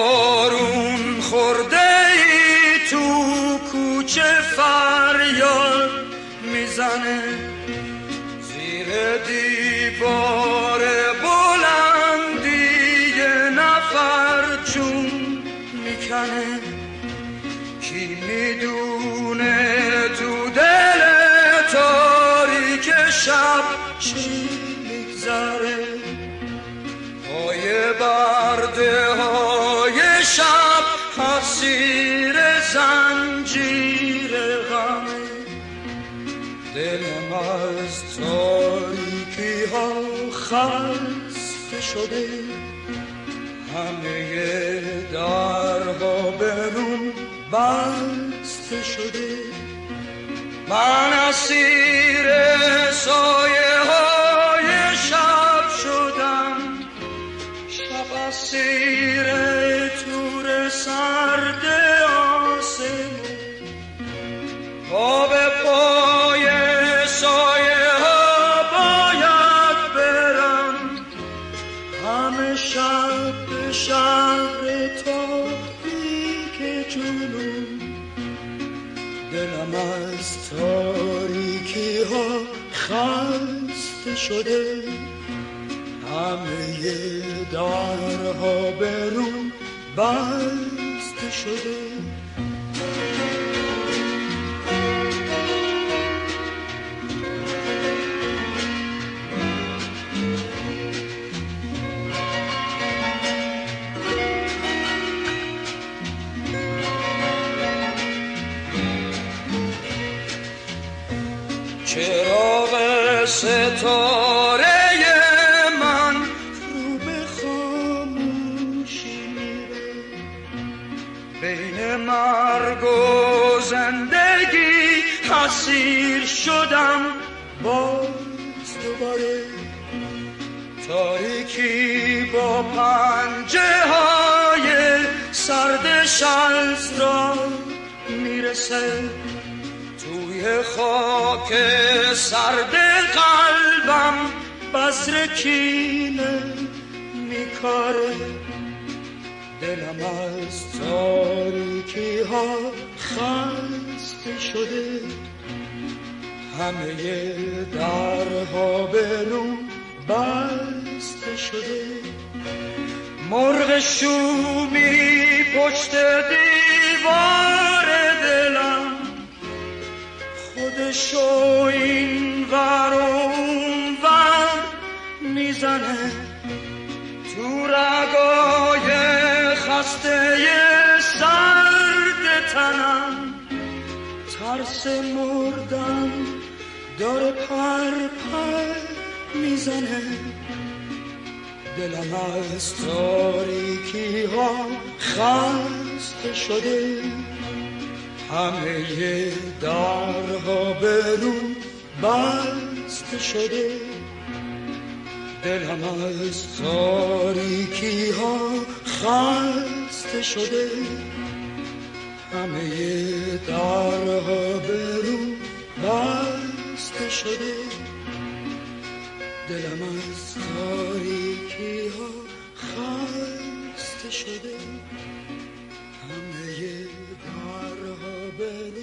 بارون خورده ای تو کوچه فریاد میزنه، زیر دیوار بلندی یه نفر چون میکنه. کی میدونه تو دل تاریک شب چی میگذره، پای برده های شب اسیر زنجیر غمه. دلم از تاریکی ها خسته شده، همه درها به روم بسته شده. من اسیر سایه های شب شدم، شب اسیر تور سرد آسمون. پا به پای سایه ها باید برم، همه شب به شهر تاریک جنون. دلم از تاریکی ها خسته شده، همه درها به روم بسته شده. چراغ ستاره من رو به خاموشی میره، بین مرگ و زندگی اسیر شدم باز دوباره. تاریکی با پنجه های سرد شست را میرسه، توی خاک سرد قلبم بذر کینه میکاره. دلم از تاریکی ها خسته شده، همه درها به روم بسته شده. مرغ شومی پشت دیوار دلم، خودشو این ور و اون ور میزنه. تو رگای خسته سرد تنم ترس مردن داره پر پر میزنه. دلم از تاریکی ها خسته شده، همه درها به روم بسته شده. دلم از تاریکی ها خسته شده، همه درها به روم بسته شده. دلم از تاریکی ها خسته شده، همه درها به